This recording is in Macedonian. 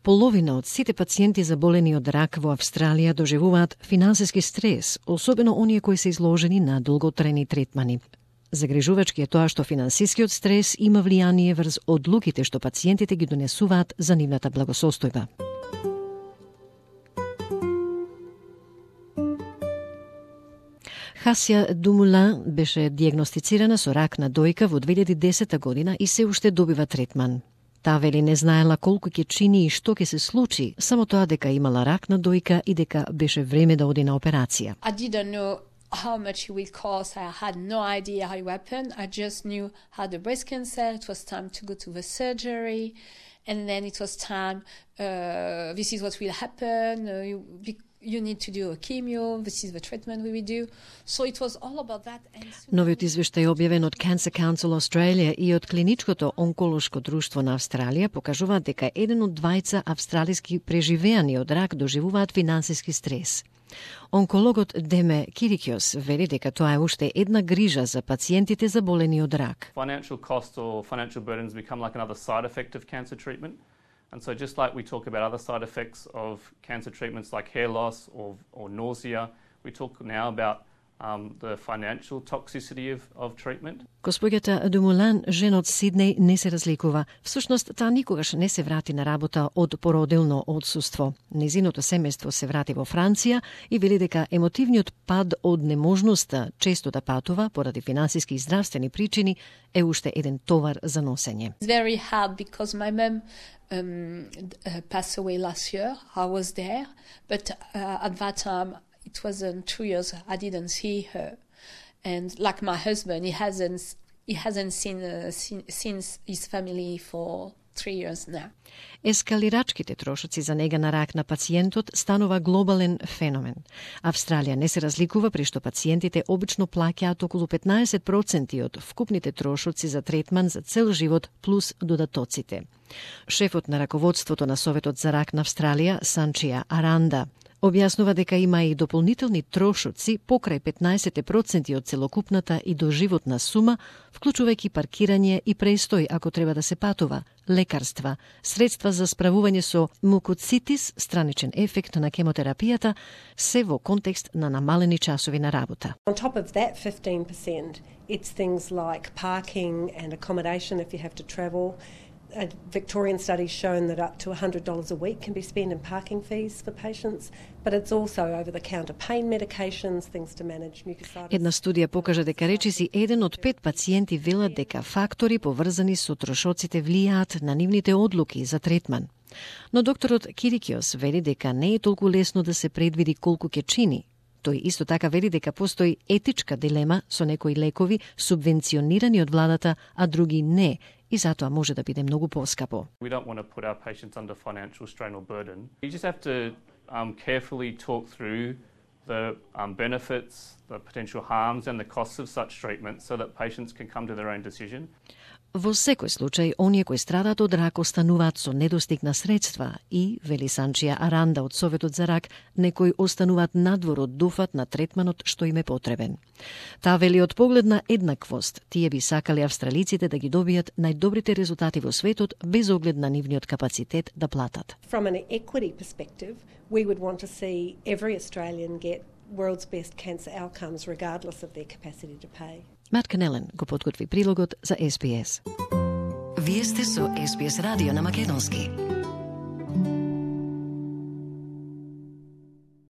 Половина од сите пациенти заболени од рак во Австралија доживуваат финансиски стрес, особено оние кои се изложени на долготрајни третмани. Загрижувачки е тоа што финансискиот стрес има влијание врз одлуките што пациентите ги донесуваат за нивната благосостојба. Хасија Думулан беше диагностицирана со рак на дојка во 2010 година и се уште добива третман. Таа вели не знаела колку ќе чини и што ќе се случи, само тоа дека имала рак на дојка и дека беше време да оди на операција. I didn't know how much it would cost. I had no idea how it happened. I just knew I had a breast cancer. It was time to go to the surgery. And then it was time, this is what will happen. You need to do a chemo. This is the treatment we will do. So it was all about that. Новиот извештај објавен од Cancer Council Australia и од Клиничкото онколошко друштво на Австралија покажуваат дека еден од двајца австралиски преживеани од рак доживуваат финансиски стрес. Онкологот Деме Кирикиос вели дека тоа е уште една грижа за пациентите заболени од рак. Financial costs or financial burdens become like another side effect of cancer treatment. And so just like we talk about other side effects of cancer treatments like hair loss or nausea, we talk now about the financial toxicity of treatment. Госпоѓата Думулан, жена од Сиднеј, не се разликува. Всушност, таа никогаш не се врати на работа од породилно одсуство. Незиното семејство се врати во Франција и вели дека емотивниот пад од неможноста често да патува поради финансиски и здравствени причини е уште еден товар за носење. It's very hard because my mom passed away last year. I was there, but at that time it wasn't 2 years. I didn't see her, and like my husband, he hasn't seen his family for 3 years now. Ескалирачките трошоци за нега на рак на пациентот станува глобален феномен. Австралија не се разликува при што пациентите обично плаќаат околу 15% од вкупните трошоци за третман за цел живот плюс додатоците. Шефот на раководството на Советот за рак на Австралија, Санчија Аранда, објаснува дека има и дополнителни трошоци покрај 15% од целокупната и доживотна сума, вклучувајќи паркирање и престој ако треба да се патува, лекарства, средства за справување со мукоцитис, страничен ефект на хемотерапијата, се во контекст на намалени часови на работа. On top of that 15%, it's things like parking and accommodation if you have to travel. A Victorian study's shown that up to $100 a week can be spent in parking fees for patients, but it's also over-the-counter pain medications, things to manage mucositis. Една студија покажа дека речиси 1 од 5 пациенти велат дека фактори поврзани со трошоците влијаат на нивните одлуки за третман. Но докторот Кирикиос вели дека не е толку лесно да се предвиди колку ќе чини. Тој исто така вели дека постои етичка дилема со некои лекови субвенционирани од владата, а други не, и затоа може да биде многу поскапо. We don't want to put our patients under financial strain or burden. You just have to carefully talk through the benefits, the potential harms and the costs of such treatment so that patients can come to their own decision. Во секој случај, оние кои страдаат од рак остануваат со недостиг на средства и, вели Санчија Аранда од Советот за рак, некои остануваат надвор од дуфат на третманот што им е потребен. Таа вели од поглед на еднаквост, тие би сакале австралиците да ги добијат најдобрите резултати во светот без оглед на нивниот капацитет да платат. From an equity perspective, we would want to see every Australian get world's best cancer outcomes regardless of their capacity to pay. Мат Канелен го подготви прилогот за SBS. Вие сте со SBS радио на македонски.